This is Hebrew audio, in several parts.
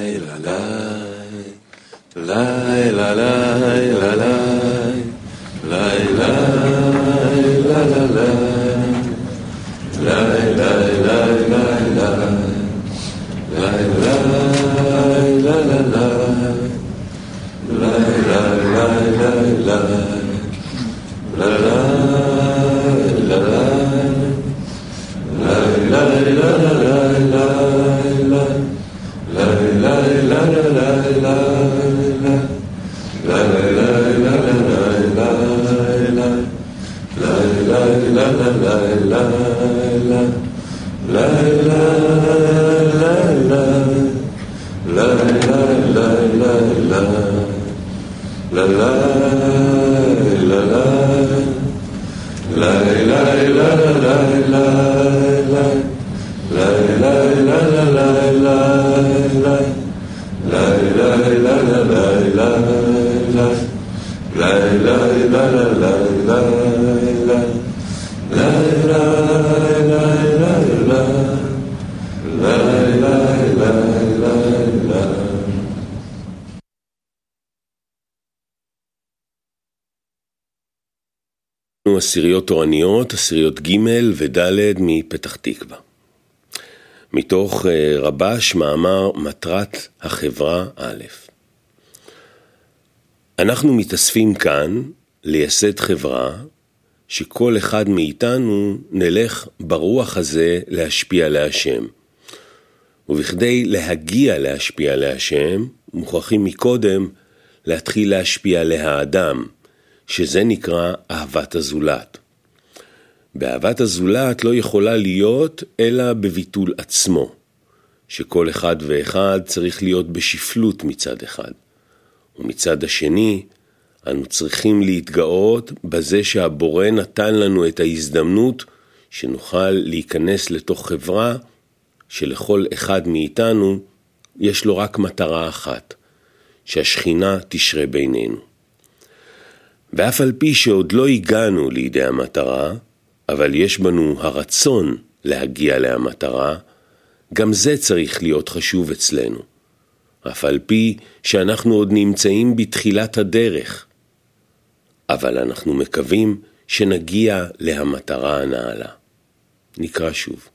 עשיריות תורניות, עשיריות ג' וד' מפתח תקווה. מתוך רבש מאמר מטרת החברה א'. אנחנו מתאספים כאן לייסד חברה שכל אחד מאיתנו נלך ברוח הזה להשפיע להשם. ובכדי להגיע להשפיע להשם, מוכרחים מקודם להתחיל להשפיע להאדם, שזה נקרא אהבת הזולת. באהבת הזולת לא יכולה להיות אלא בביטול עצמו, שכל אחד ואחד צריך להיות בשפלות מצד אחד. ומצד השני, אנו צריכים להתגאות בזה שהבורא נתן לנו את ההזדמנות שנוכל להיכנס לתוך חברה שלכל אחד מאיתנו יש לו רק מטרה אחת, שהשכינה תשרה בינינו. ואף על פי שעוד לא הגענו לידי המטרה, אבל יש בנו הרצון להגיע להמטרה, גם זה צריך להיות חשוב אצלנו. אף על פי שאנחנו עוד נמצאים בתחילת הדרך, אבל אנחנו מקווים שנגיע להמטרה הנעלה. נקרא שוב.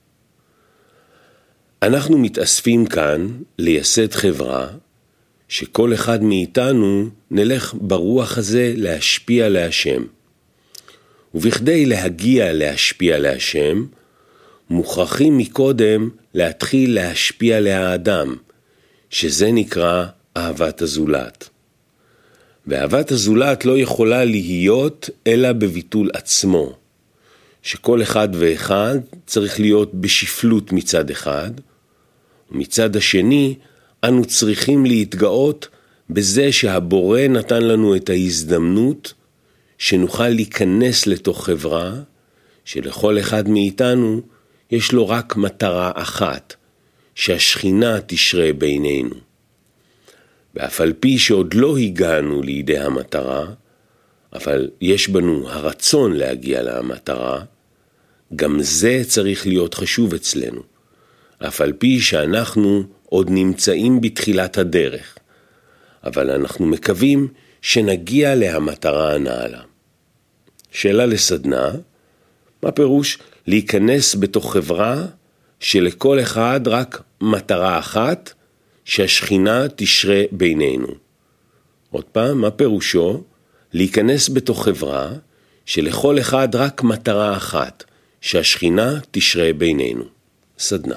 אנחנו מתאספים כאן לייסד חברה, שכל אחד מאיתנו נלך ברוח הזה להשפיע להשם. ובכדי להגיע להשפיע להשם, מוכרחים מקודם להתחיל להשפיע להאדם, שזה נקרא אהבת הזולת. ואהבת הזולת לא יכולה להיות אלא בביטול עצמו, שכל אחד ואחד צריך להיות בשפלות מצד אחד, ומצד השני אנו צריכים להתגאות בזה שהבורא נתן לנו את ההזדמנות שנוכל להיכנס לתוך חברה שלכל אחד מאיתנו יש לו רק מטרה אחת, שהשכינה תשרה בינינו. ואף על פי שעוד לא הגענו לידי המטרה, אבל יש בנו הרצון להגיע למטרה, גם זה צריך להיות חשוב אצלנו. אף על פי שאנחנו עוד נמצאים בתחילת הדרך, אבל אנחנו מקווים שנגיע להמטרה הנעלה. שאלה לסדנה, מה פירוש להיכנס בתוך חברה שלכל אחד רק מטרה אחת, שהשכינה תשרה בינינו? עוד פעם, מה פירושו? להיכנס בתוך חברה שלכל אחד רק מטרה אחת, שהשכינה תשרה בינינו. סדנה.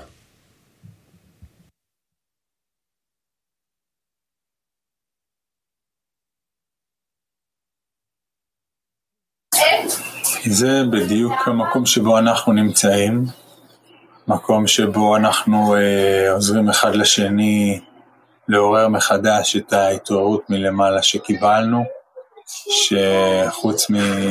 זה בדיוק המקום שבו אנחנו נמצאים, מקום שבו אנחנו עוזרים אחד לשני לעורר מחדש את ההתעוררות מלמעלה שקיבלנו, שחוץ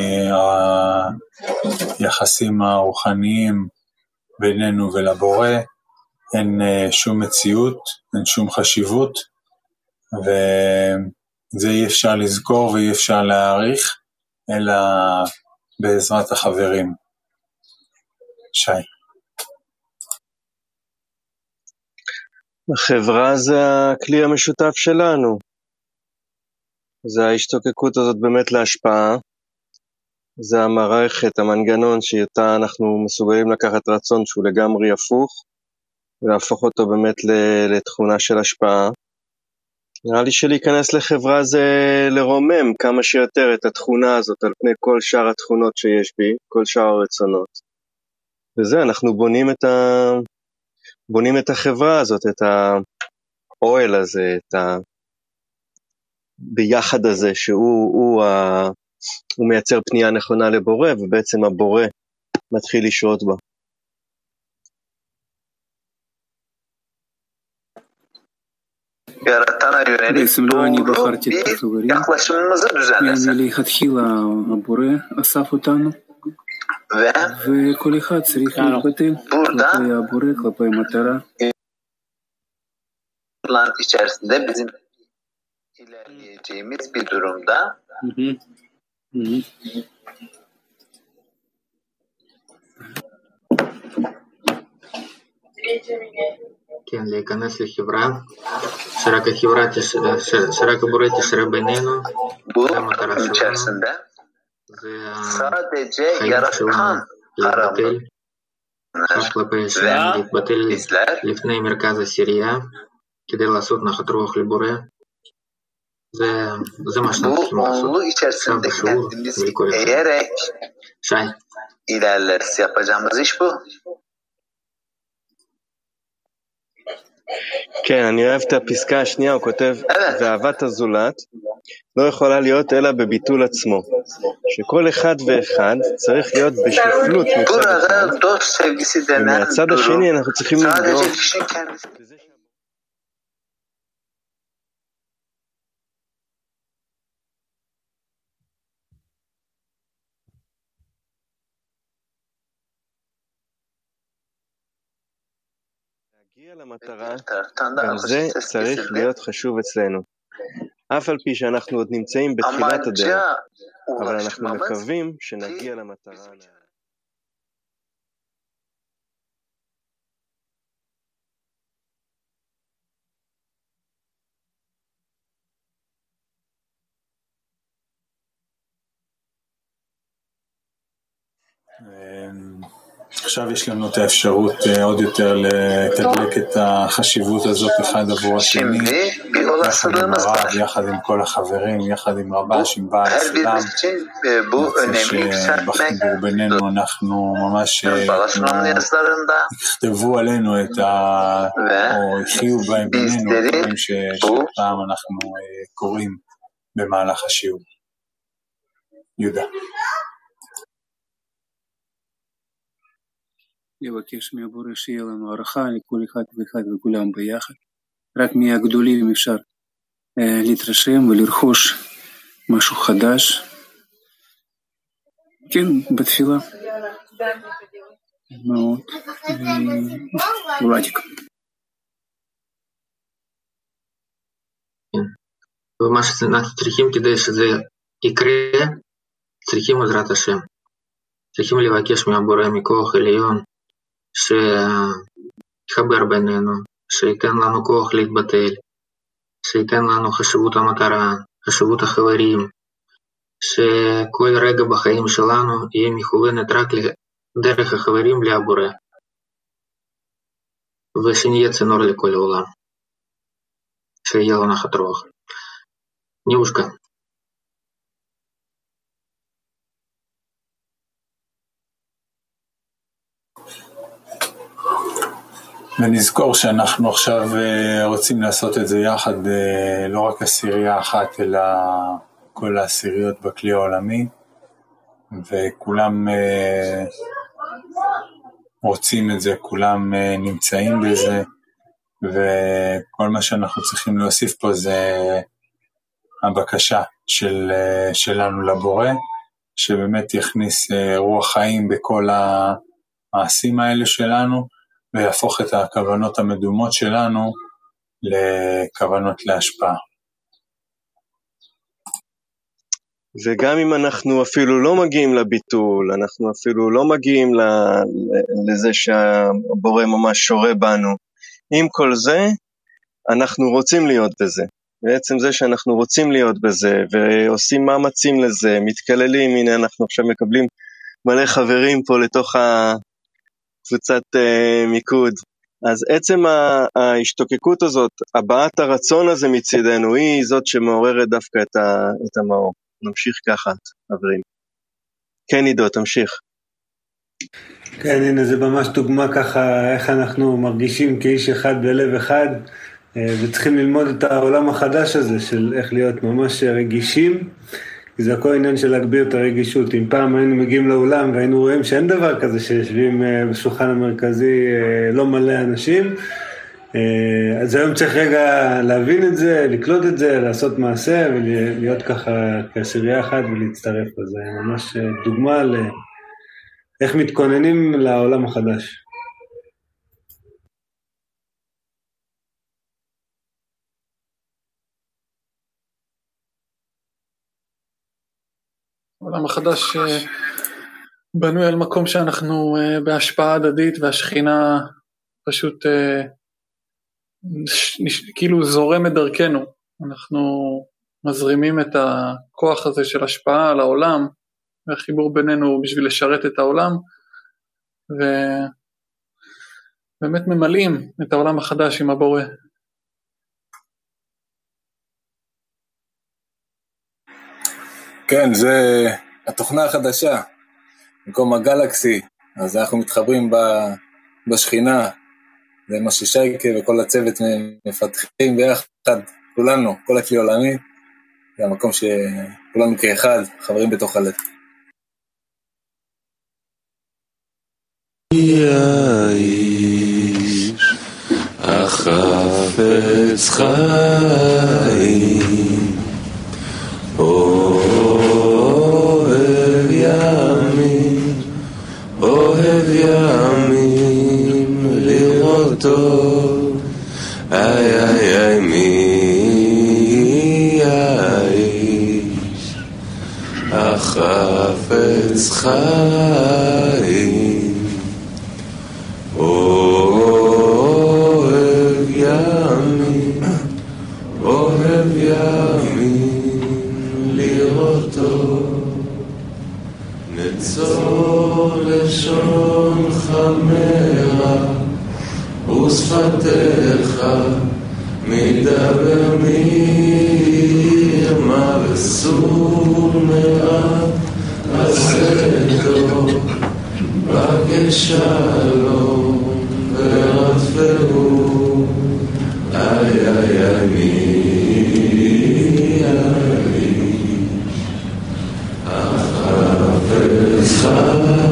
מהיחסים הרוחניים בינינו ולבורא, אין שום מציאות, אין שום חשיבות, וזה אי אפשר לזכור ואי אפשר להעריך, אלא בעזרת החברים. שי. החברה זה הכלי המשותף שלנו. זה ההשתוקקות הזאת באמת להשפעה. זה המערכת, המנגנון שאיתה אנחנו מסוגלים לקחת רצון שהוא לגמרי הפוך, ולהפוך אותו באמת לתכונה של השפעה. נראה לי שלהיכנס לחברה זה לרומם כמה שיותר את התכונה הזאת על פני כל שאר התכונות שיש בי, כל שאר הרצונות. וזה, אנחנו בונים את החברה הזאת, את האוהל הזה, את ביחד הזה, שהוא מייצר פנייה נכונה לבורא, ובעצם הבורא מתחיל לשרות בה. בעצם אני בחרתי את החברים, מלכתחילה הבורא אסף אותנו, וכל אחד צריך להתבטל כלפי הבורא, כלפי מטרה. içerisinde bizim ilerleyeceğimiz bir durumda. כן, להיכנס לחברה, שרק הבורא תשרה בינינו, זה המטרה שלנו, זה החיים שלנו להתבטל, רק כלפי השם, להתבטל לפני מרכז הסירייה, כדי לעשות נחת רוח לבורא, זה מה שאנחנו צריכים לעשות, עכשיו בשיעור ולכל אחד. שי. İlerleriz yapacağımız iş bu. כן, אני אוהב את הפסקה השנייה, הוא כותב, ואהבת הזולת לא יכולה להיות אלא בביטול עצמו, שכל אחד ואחד צריך להיות בשפלות מצד אחד, ומהצד השני אנחנו צריכים לבדוק. להגיע למטרה, גם זה צריך להיות חשוב אצלנו. אף על פי שאנחנו עוד נמצאים בתחילת הדרך, אבל אנחנו מקווים שנגיע למטרה. עכשיו יש לנו את האפשרות עוד יותר לתדלק את החשיבות הזאת אחד עבור השני, יחד עם הרב, יחד עם כל החברים, יחד עם רבש, עם בעל הסלאם. שבחיבור בינינו אנחנו ממש יכתבו עלינו או יחיו בינינו דברים שפעם אנחנו קוראים במהלך השיעור. יהודה. לבקש מהבורא שיהיה לנו הערכה לכל אחד ואחד וכולם ביחד. רק מהגדולים אפשר להתרשם ולרכוש משהו חדש. כן, בתפילה. מאוד. ולדיק. ומה שאנחנו צריכים כדי שזה יקרה, צריכים עזרת השם. צריכים לבקש מהבורא מכוח עליון, שיחבר בינינו, שייתן לנו כוח להתבטל, שייתן לנו חשיבות המטרה, חשיבות החברים, שכל רגע בחיים שלנו יהיה מכוונת רק דרך החברים לבורא, ושנהיה צינור לכל העולם, שיהיה לו נחת רוח. ניושקה. ונזכור שאנחנו עכשיו רוצים לעשות את זה יחד, לא רק עשירייה אחת, אלא כל העשיריות בכלי העולמי, וכולם רוצים את זה, כולם נמצאים בזה, וכל מה שאנחנו צריכים להוסיף פה זה הבקשה שלנו לבורא, שבאמת יכניס רוח חיים בכל המעשים האלה שלנו, ויהפוך את הכוונות המדומות שלנו לכוונות להשפעה. וגם אם אנחנו אפילו לא מגיעים לביטול, אנחנו אפילו לא מגיעים לזה שהבורא ממש שורה בנו, עם כל זה אנחנו רוצים להיות בזה. בעצם זה שאנחנו רוצים להיות בזה, ועושים מאמצים לזה, מתקללים, הנה אנחנו עכשיו מקבלים מלא חברים פה לתוך הקבוצת מיקוד. אז עצם ההשתוקקות הזאת, הבעת הרצון הזה מצידנו, היא זאת שמעוררת דווקא את המאור. נמשיך ככה, חברים. כן, עידו, תמשיך. כן, הנה זה ממש דוגמה ככה, איך אנחנו מרגישים כאיש אחד בלב אחד, וצריכים ללמוד את העולם החדש הזה, של איך להיות ממש רגישים, כי זה הכל עניין של להגביר את הרגישות. אם פעם היינו מגיעים לאולם והיינו רואים שאין דבר כזה שיושבים בשולחן המרכזי לא מלא אנשים, אז היום צריך רגע להבין את זה, לקלוט את זה, לעשות מעשה ולהיות ככה כעשירייה אחת ולהצטרף לזה. ממש דוגמה איך מתכוננים לעולם החדש. העולם החדש בנוי על מקום שאנחנו בהשפעה הדדית, והשכינה פשוט כאילו זורמת דרכנו. אנחנו מזרימים את הכוח הזה של השפעה על העולם, והחיבור בינינו בשביל לשרת את העולם, ובאמת ממלאים את העולם החדש עם הבורא. כן, זה התוכנה החדשה, במקום הגלקסי, אז אנחנו מתחברים בשכינה, זה מה ששייקה וכל הצוות מפתחים ביחד, כולנו, כל הכלי עולמי, זה המקום שכולנו כאחד, חברים בתוך הלב. יאיש החפץ חיים אוהב ימים לראותו איי מי האיש החפץ חיים אוהב ימים לראותו נצור לשון חמרה ושפתיך מדבר מרמה וסור מעט עשתו בקש שלום ורדפהו איי מי האיש החפץ חיים